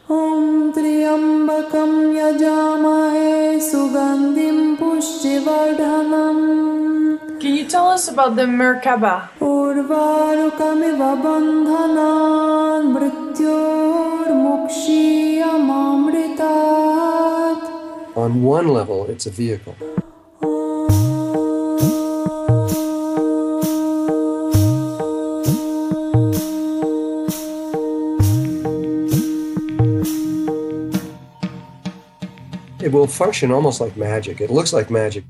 ॐ त्र्यम्बकं यजामहे सुगन्धिं पुष्टिवर्धनम्. Can you tell us about the Merkaba? उर्वारुकमिव बन्धनान् मृत्योर्मुक्षीयमामृतात्. On one level, it's a vehicle. It will function almost like magic. It looks like magic.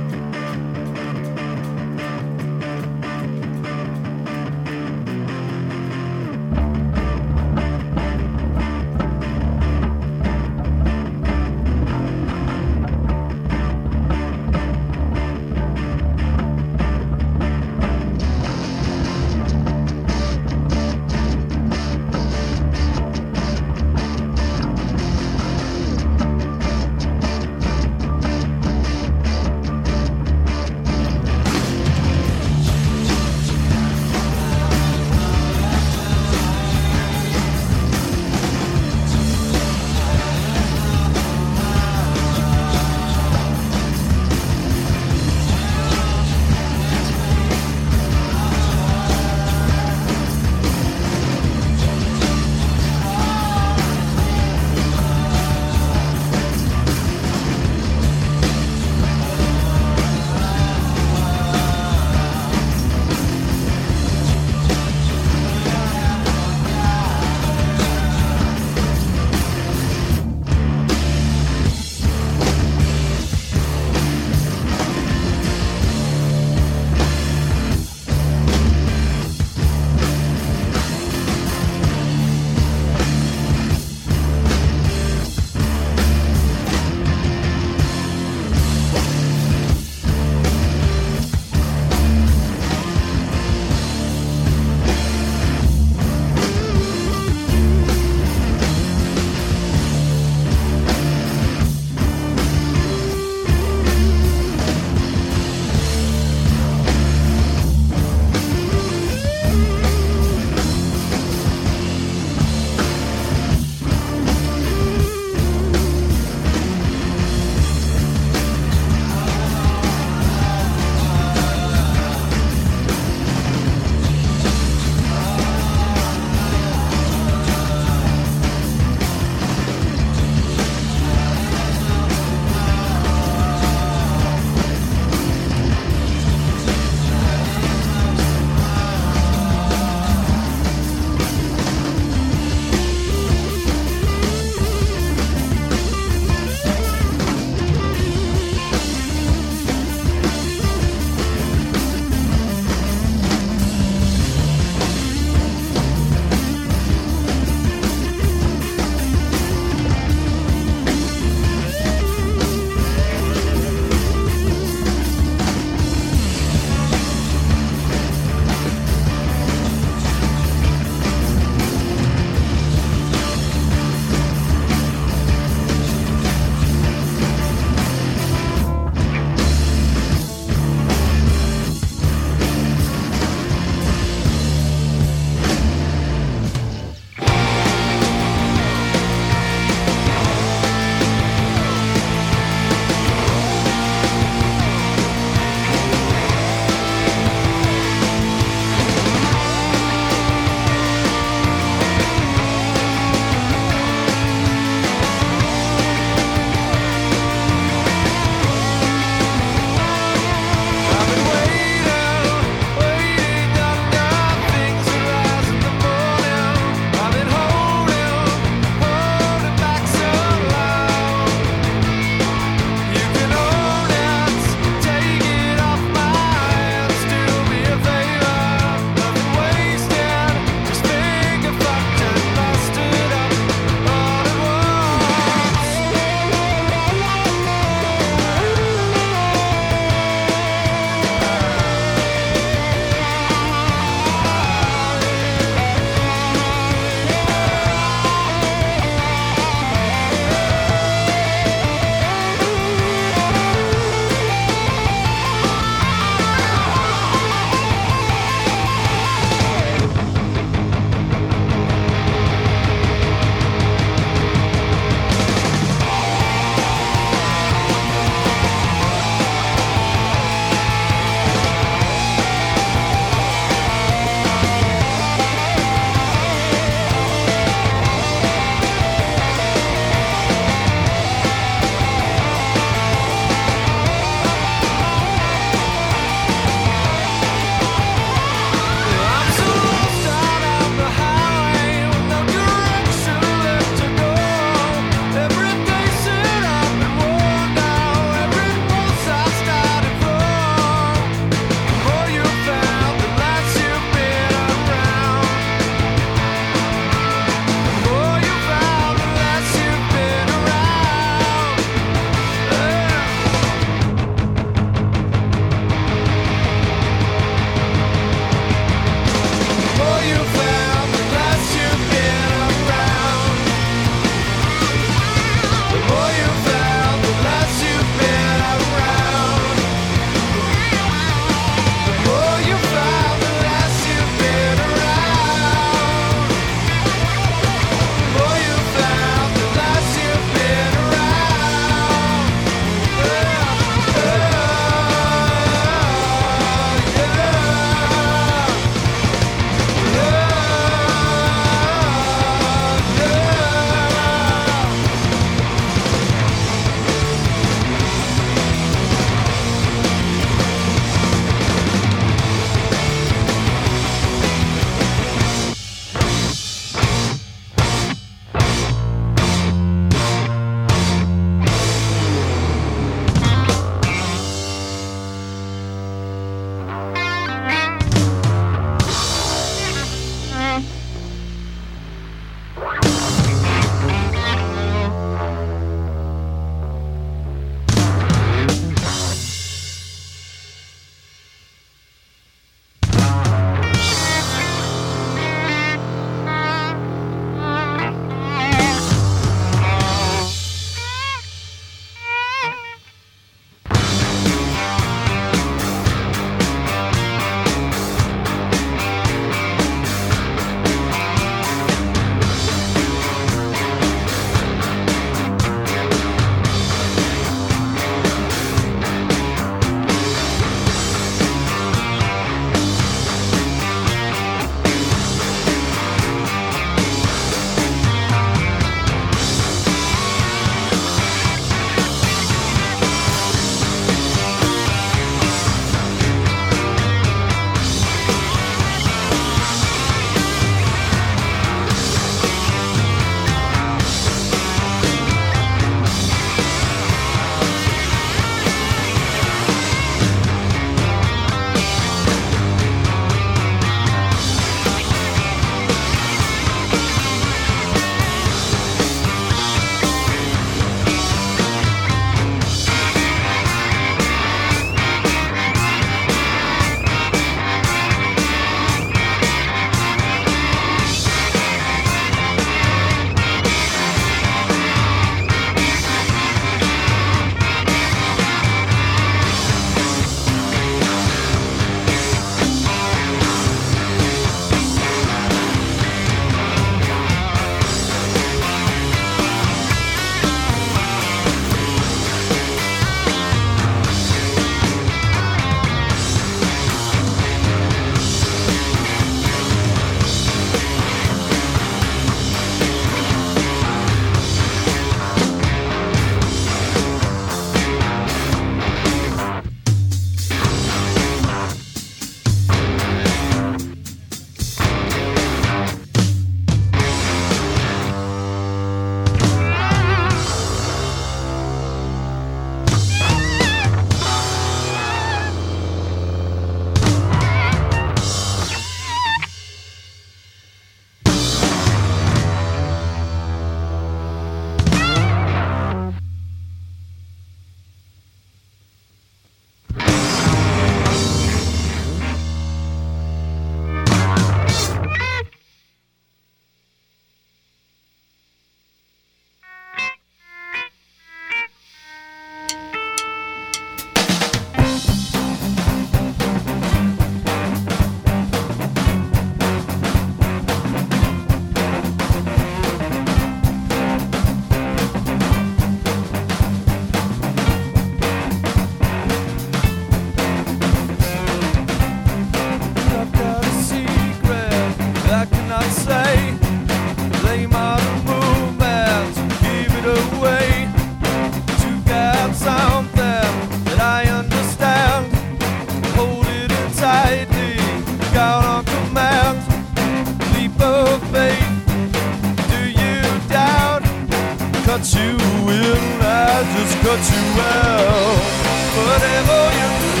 will I just cut you out? Whatever you do,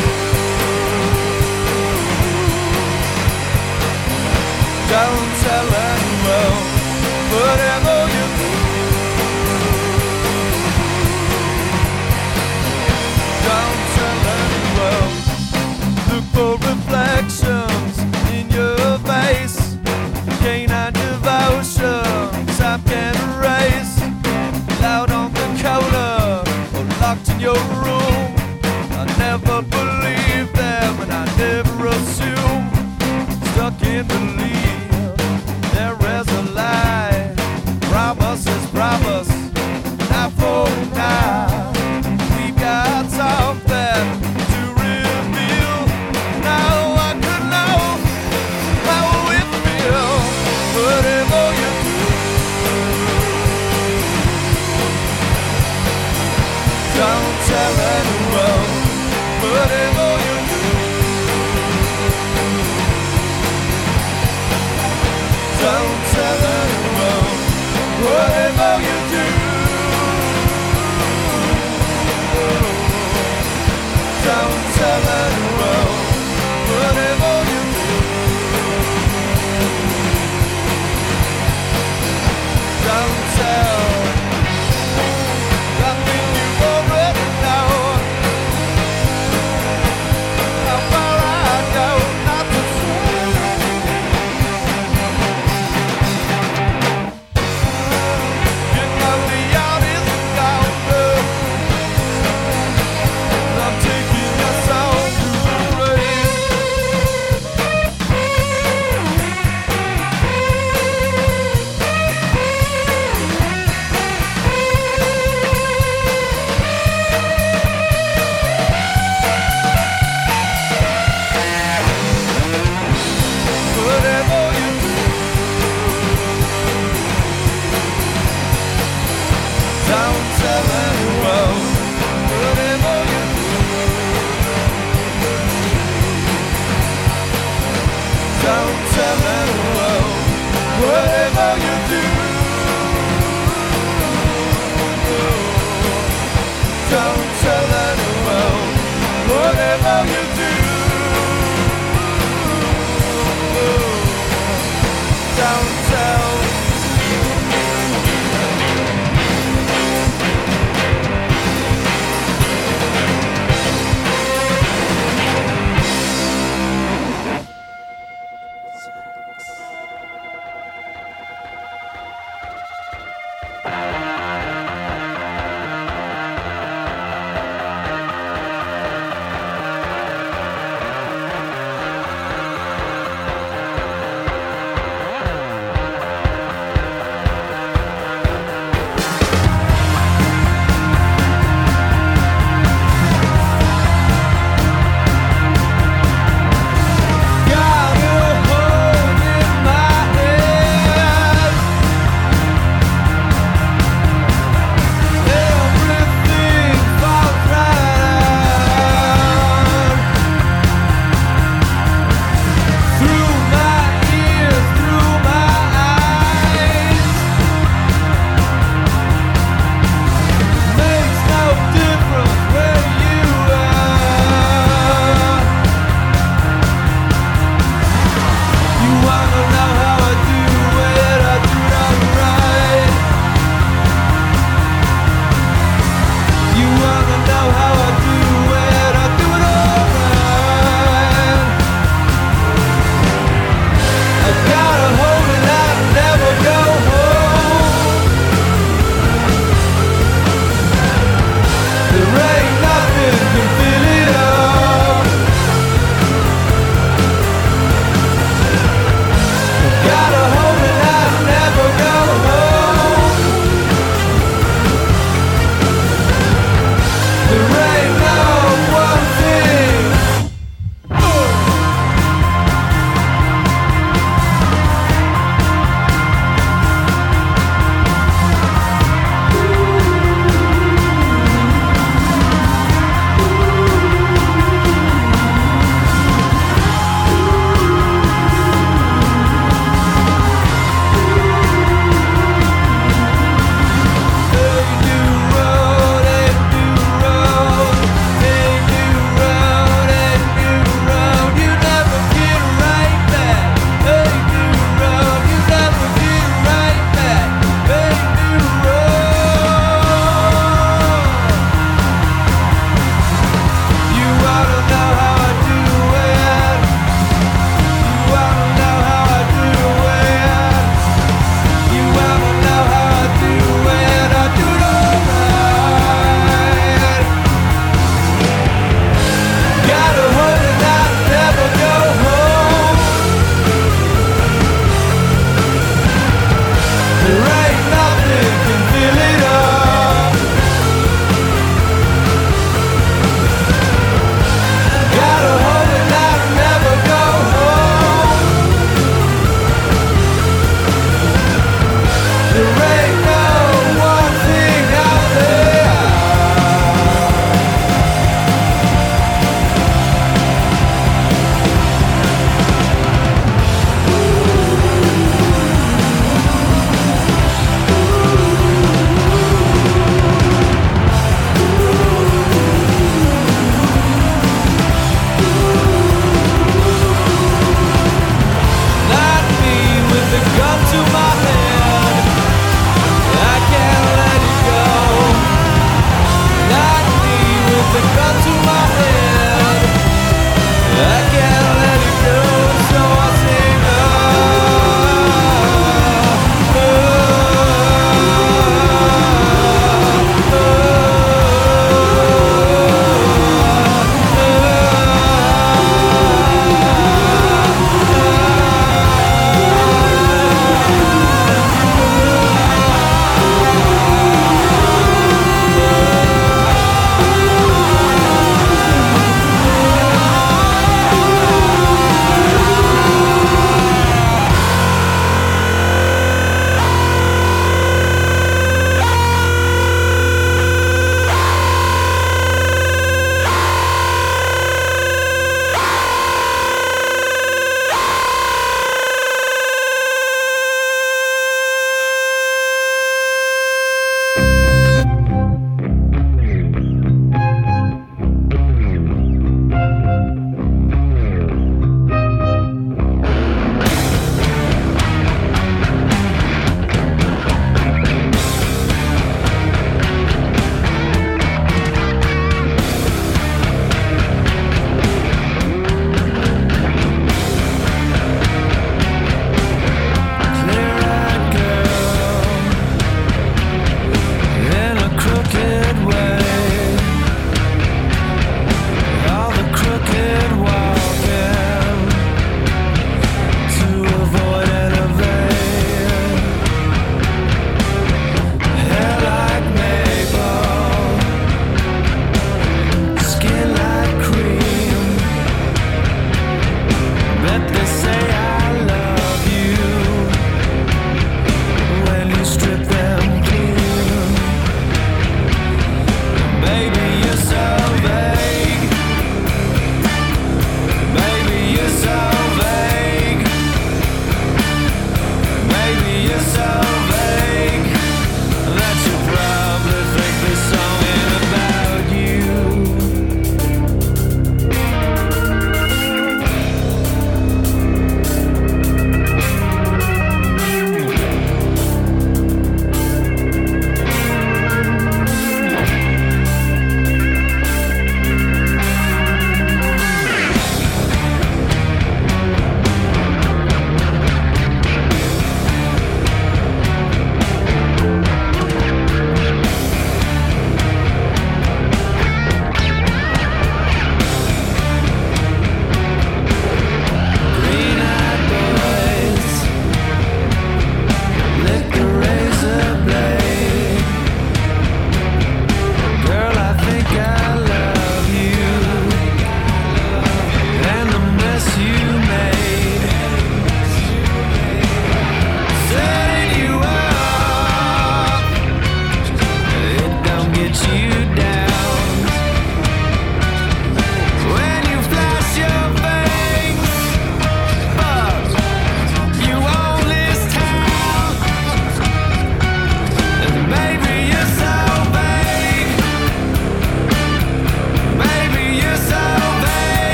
don't tell anyone. Whatever you do, don't tell anyone. Look for reflections in your face. Canine devotions I can erase. Loud on the counter or locked in your room. I never believe them and I never assume. Stuck in belief, there is a lie. Promises promise, not for now. We got something to reveal. Now I could know how we feel. Whatever you do, don't tell anyone. Whatever you do, don't tell anyone. Whatever you do, don't tell anyone. Whatever you do, don't tell. I think you already know how far I go not to say. You know the out is gone, but I'm taking your soul to the rain. Whatever you do, don't tell anyone. Whatever you do, don't tell anyone. Whatever you do, don't tell anyone. Whatever you do, don't tell.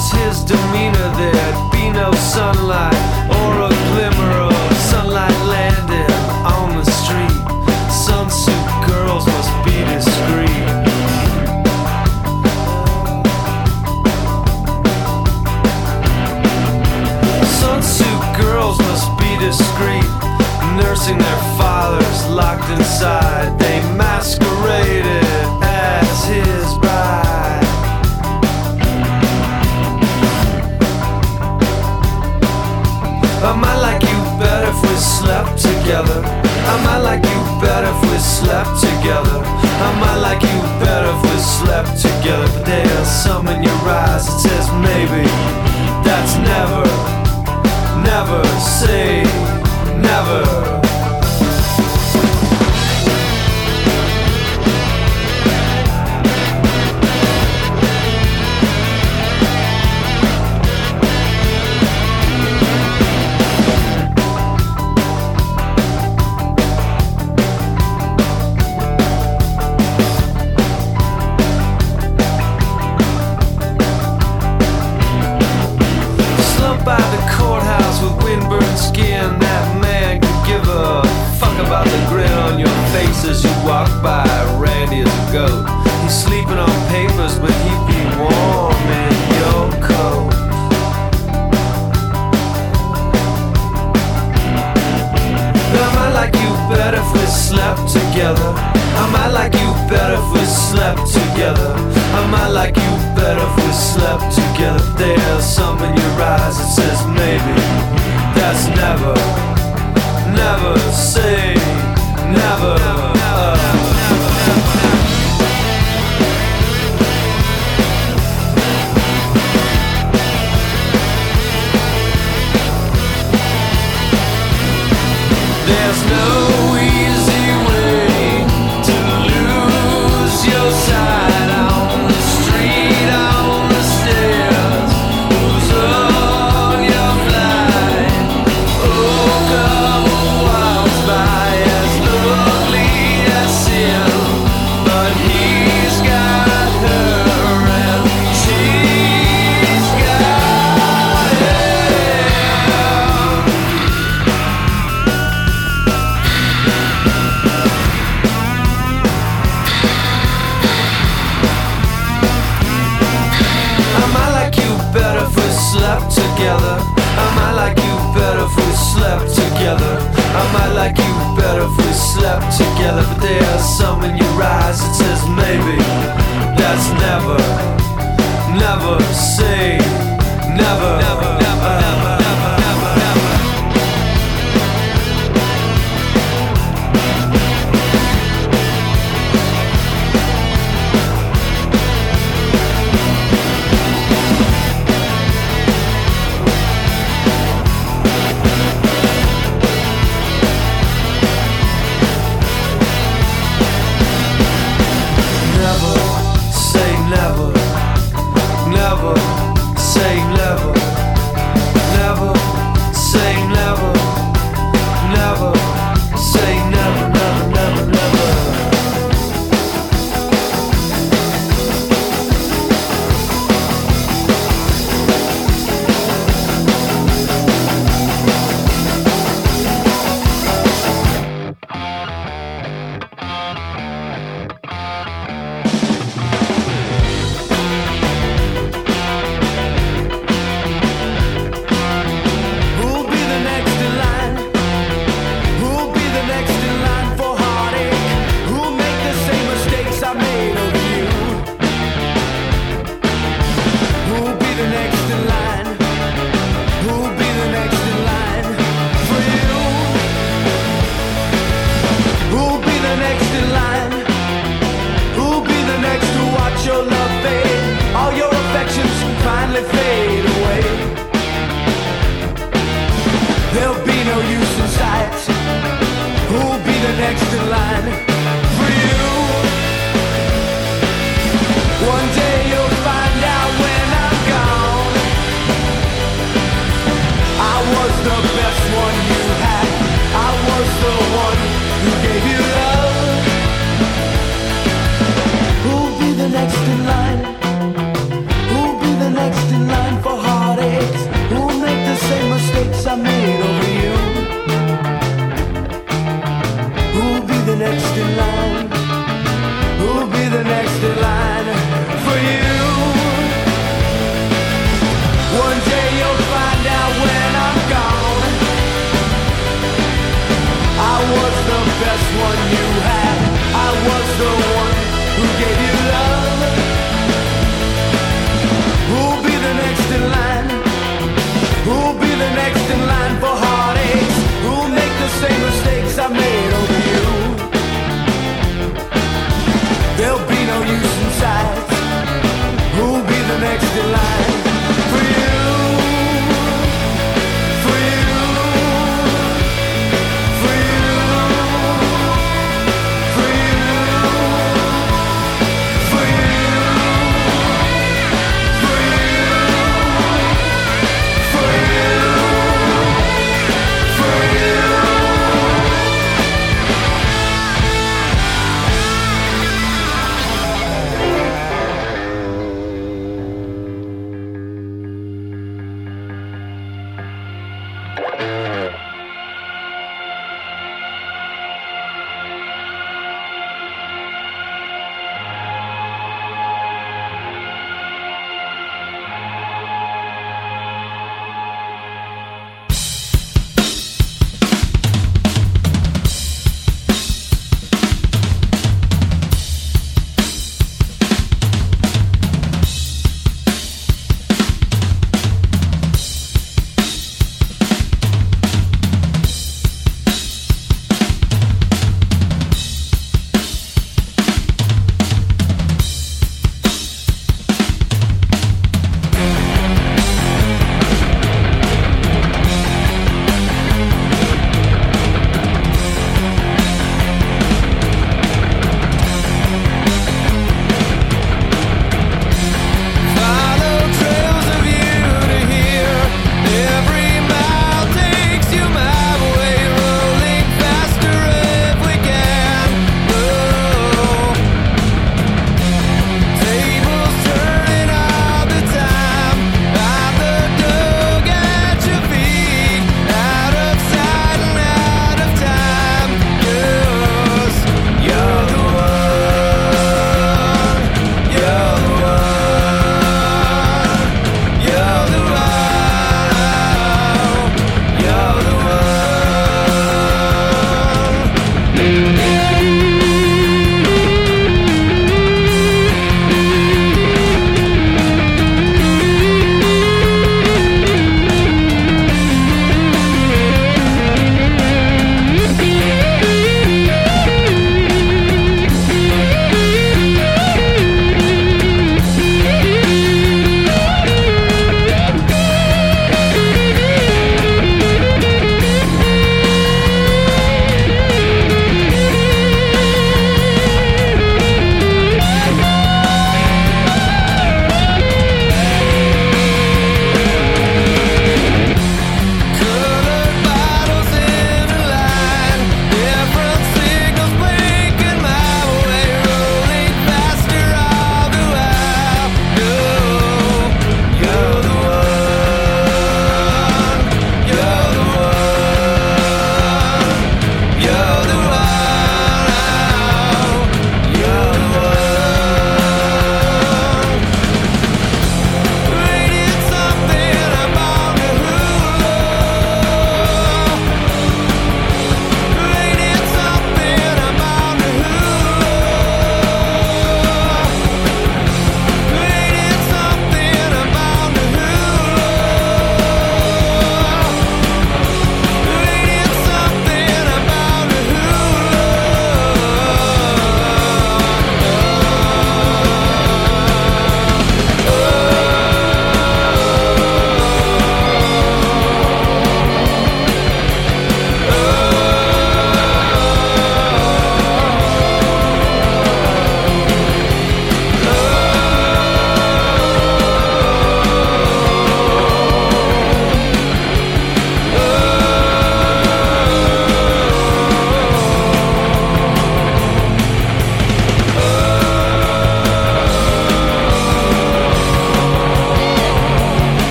was his demeanor, there'd be no sunlight or a glimmer of sunlight landing on the street. Sunsuit girls must be discreet. Sunsuit girls must be discreet, nursing their fathers locked inside. They masqueraded as his bride. I might like you better if we slept together. I might like you better if we slept together. I might like you better if we slept together. But there's some in your eyes that says maybe. That's never, never say never. By the courthouse with windburned skin, that man could give a fuck about the grin on your face as you walk by. Randy is a goat. He's sleeping on papers, but he'd be warm in your coat. I might like you better if we slept together. I might like you better if we slept together. I might like you better if we slept together. There's some in your eyes that says maybe. That's never, never say never. There's no easy way to lose your sight on the street, on the stairs. Who's on your flight? Oh, come walks by as lovely as sin, but he's got her and she's got him. I might like you better if we slept together. I might like you better if we slept together. I might like you better if we slept together. But there's some in your eyes that says maybe. That's never, never say never. Never, never, never, never, never, never. Never say never, never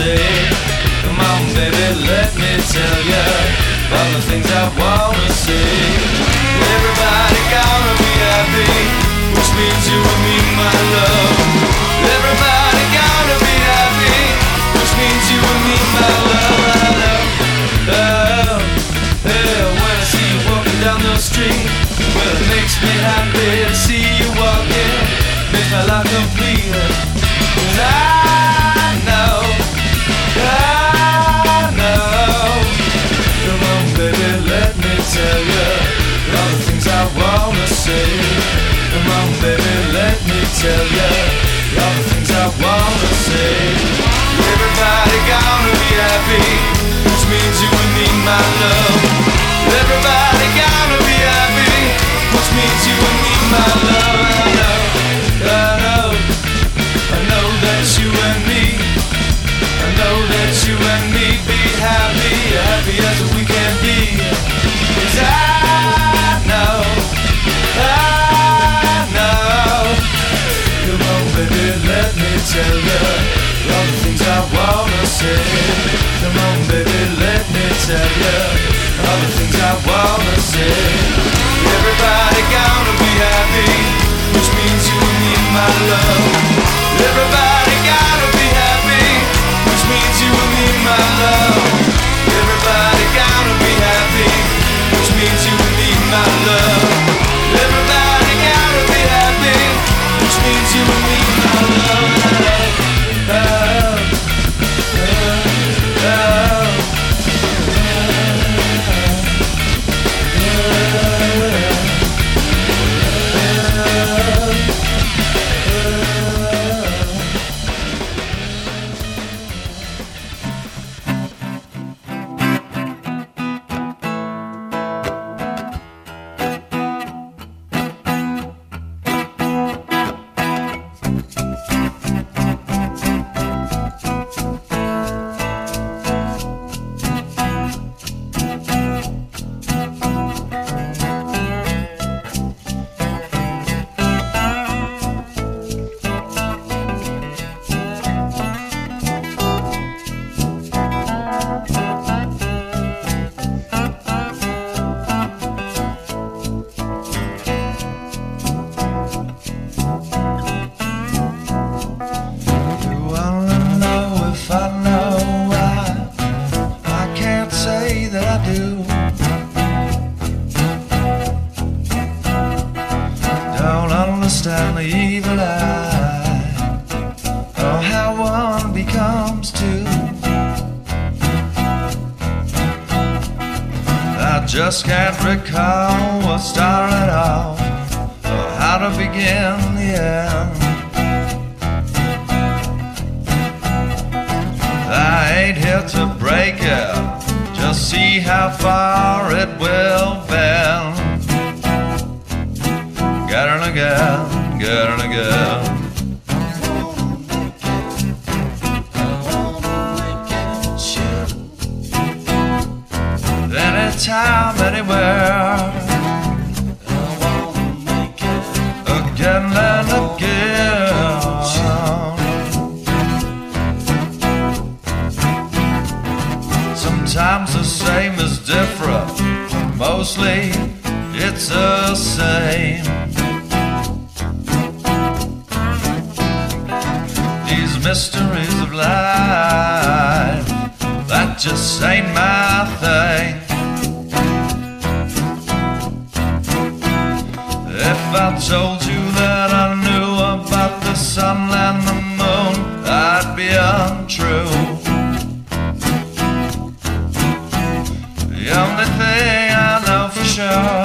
say. Come on, baby, let me tell you all the things I wanna say. Everybody gonna be happy, which means you and me, my love. Everybody gonna be happy, which means you and me, my love. When I see you walking down the street, well, it makes me happy to see you walking, makes my life complete. 'Cause I know. Come on, baby, let me tell you all the things I wanna say. Come on, baby, let me tell you all the things I wanna say. Everybody gonna be happy, which means you and me, my love. Everybody gonna be happy, which means you and me, my love. I know that you and me, I know that you and me be happy, happy as we can be. 'Cause I know. Come on, baby, let me tell you all the things I wanna say. Come on, baby, let me tell you all the things I wanna say. Everybody gonna be happy, which means you and me, my love. Everybody gotta be happy, which means you and me, my love. Everybody gotta be happy, which means you and me, my love. Everybody gotta be happy, which means you and me, my love. Understand the evil eye, oh how one becomes two. I just can't recall what started off, or how to begin the end. I ain't here to break it, just see how far it will bend. Again and again, again and again. Anytime, anywhere. Again and again. Sometimes the same is different, mostly it's the same. Mysteries of life, that just ain't my thing. If I told you that I knew about the sun and the moon, I'd be untrue. The only thing I know for sure